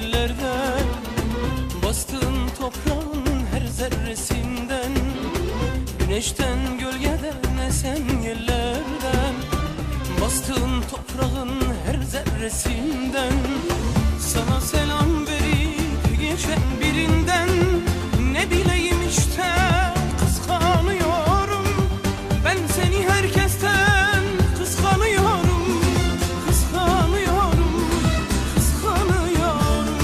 yerlerden, bastığın toprağın her zerresinden, güneşten gölgeden esen yerlerden, bastığın toprağın her zerresinden, sana selam verip geçen birinden ne bileyim işte kıskanıyorum. Ben seni herkesten kıskanıyorum, kıskanıyorum, kıskanıyorum.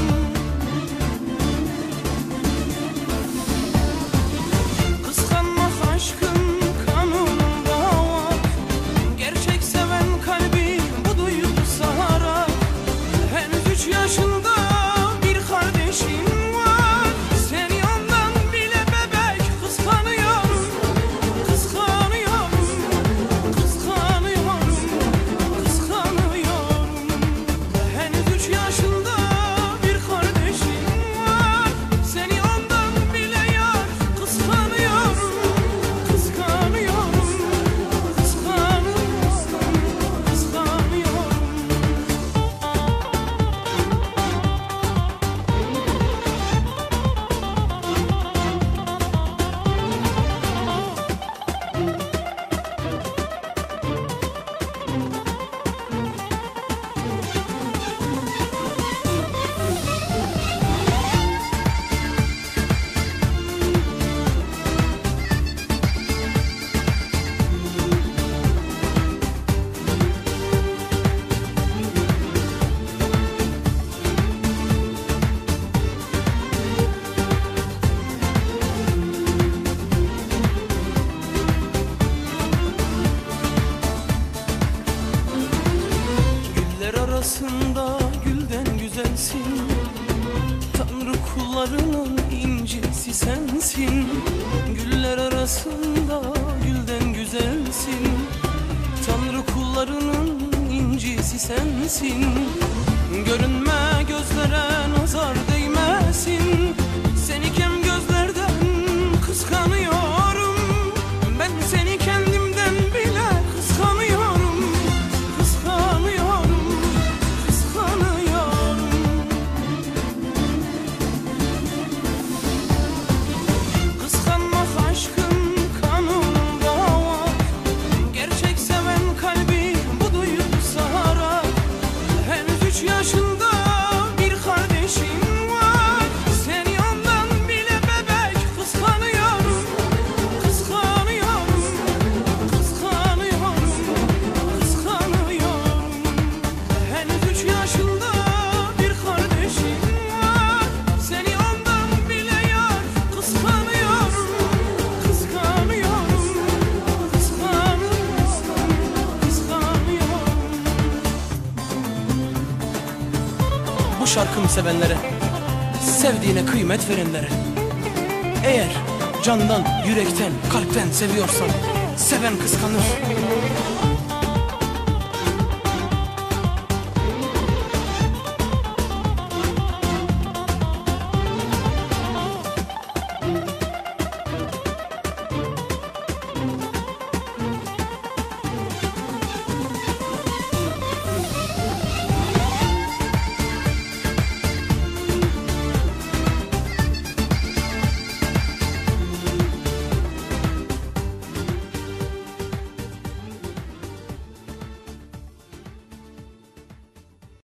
Kıskanmak aşkın kanununda var, gerçek seven kalbi bu duygu sarar. Henüz 3 yaşında bir kardeşim var, seni ondan bile bebek kıskanıyorum, kıskanıyorum, kıskanıyorum, kıskanıyorum. Henüz 3 yaşında bir kardeşim var, seni ondan bile yar kıskanıyorum, kıskanıyorum, kıskanıyorum, kıskanıyorum. Arasında gülden güzelsin, Tanrı kullarının incisi sensin. Güller arasında gülden güzelsin, Tanrı kullarının incisi sensin. Görünme gözlere nazar değmesin, seni kem gözlerden kıskanıyorum. Ben seni kendimden bile kıskanıyorum, kıskanıyorum, kıskanıyorum. Kıskanmak aşkın kanununda var, gerçek seven kalbi bu duygu sarar. Henüz 3 yaşında bir kardeşim var, seni ondan bile bebek kıskanıyorum, kıskanıyorum, kıskanıyorum, kıskanıyorum. Henüz 3 yaşında bir kardeşim var, seni ondan bile yar kıskanıyorum, kıskanıyorum, kıskanıyorum, kıskanıyorum. Bu şarkımı sevenlere, sevdiğine kıymet verenlere, eğer candan, yürekten, kalpten seviyorsan, seven kıskanır.